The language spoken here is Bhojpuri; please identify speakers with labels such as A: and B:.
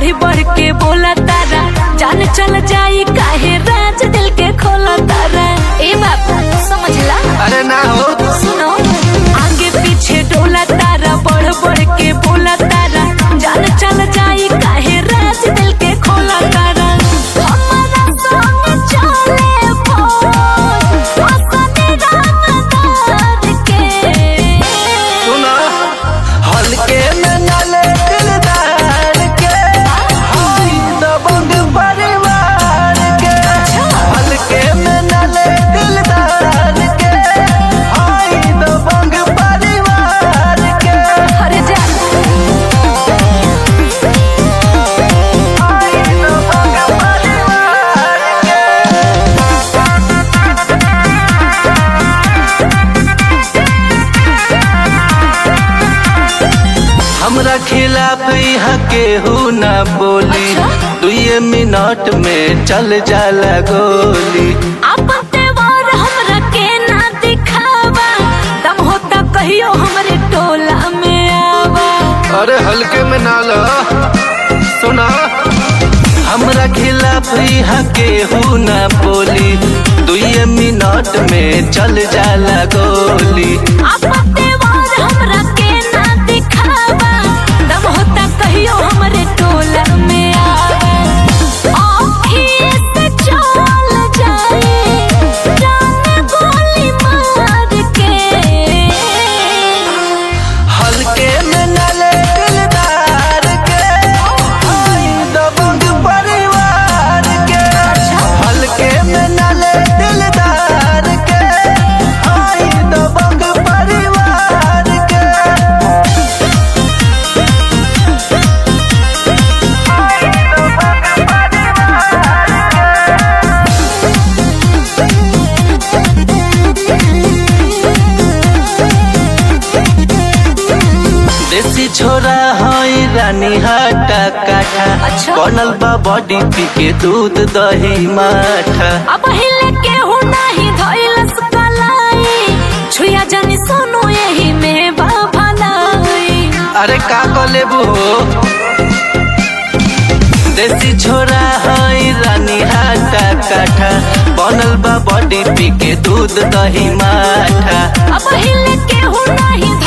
A: बढ़ बढ़ के बोला तारा, जान चल जाई काहे राज दिल के खोला तारा। ए बाबा समझला?
B: अरे ना हो
A: सुनो, आगे पीछे डोला तारा, बढ़ बढ़ के बोला तारा, जान चल जाई काहे राज दिल के खोला तारा। हमारा संग चले फोन असने रामदार के।
B: सुना हल्के में नाले दिलदार के, हाय दबंग परिवार के। हल्के में नाले दिलदार के, हाय दबंग परिवार के।
A: अरे जा
B: हाय दबंग परिवार के। हमरा खिलाफ यहाँ केहू ना बोली, 2 मिनट में चल जाला गोली।
A: अपन त्योहार हमरा के ना दिखावा, दम होता कहियो हमरे टोला में आवा।
B: अरे हल्के में ना लो, सुना हमरा खिलाफ यहाँ केहू ना बोली, 2 मिनट में चल जाला गोली।
A: अपन त्योहार हमरा के ना दिखावा, दम होता कहियो हमरे टोला में आवा। आँखिए से चल जाए जान गोली मार के।
B: हल्के में नाले दिलदार के, हाय दबंग परिवार के। हल्के में नाले दिलदार के, हाय दबंग परिवार के। हाय दबंग परिवार देसी छोरा हई रानी हाटा काठा,
A: अच्छा।
B: बनल बा बॉडी पी के दूध दही माठा।
A: अब हिले के हो नहीं धइलस कलाई, छुया जानी सोनू यही में बाभलाई।
B: अरे का कलेबू हो, देसी छोरा हई रानी हाटा काठा, बनल बा बॉडी पी के दूध दही माठा।
A: अब हिले के हो नहीं